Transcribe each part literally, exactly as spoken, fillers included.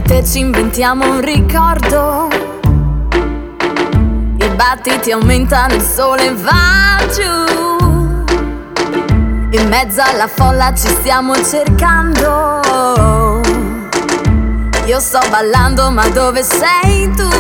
te ci inventiamo un ricordo. I battiti aumentano, il sole va giù. In mezzo alla folla ci stiamo cercando. Io sto ballando, ma dove sei tu?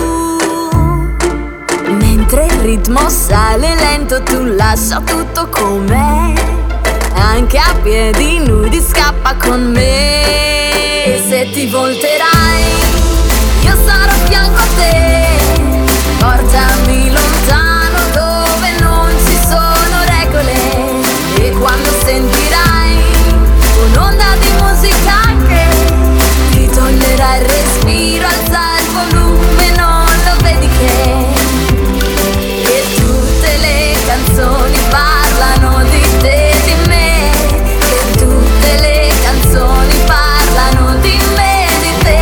Mentre il ritmo sale lento, tu lascia tutto com'è. Anche a piedi nudi scappa con me. E se ti volterai, io sarò a fianco a te. Portami lontano dove non ci sono regole. E quando sentirai un'onda di musica che ti toglierà il respiro, alza il volume, non lo vedi che E tutte le canzoni parlano di te e di me. E tutte le canzoni parlano di me e di te.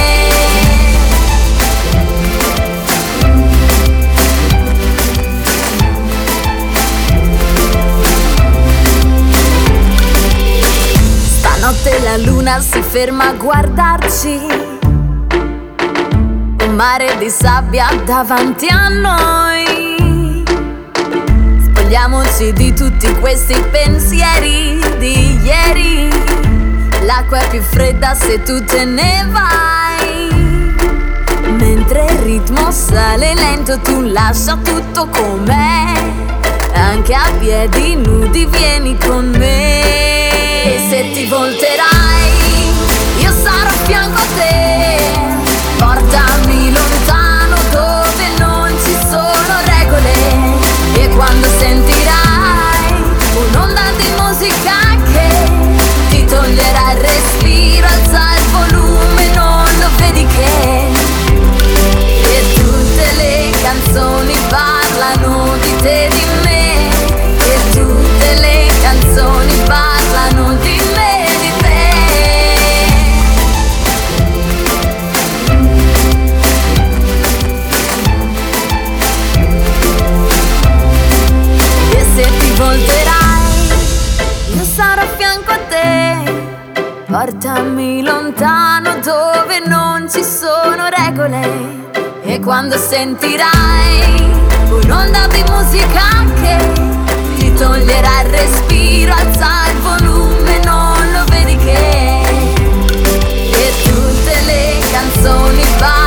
Stanotte la luna si ferma a guardarci, un mare di sabbia davanti a noi. Spogliamoci di tutti questi pensieri di ieri. L'acqua è più fredda se tu te ne vai. Mentre il ritmo sale lento, tu lascia tutto com'è. Anche a piedi nudi vieni con me. E se ti volterai, io sarò a fianco a te. Portami lontano dove non ci sono regole. E quando sentirai un'onda di musica che ti toglierà il respiro, alza il volume, non lo vedi che E tutte le canzoni parlano di te e di me. E tutte le canzoni parlano di me e di te. E se ti volterai, io sarò a fianco a te. Portami lontano dove non ci sono regole. E quando sentirai un'onda di musica che ti toglierà il respiro, alza il volume, non lo vedi che E tutte le canzoni parlano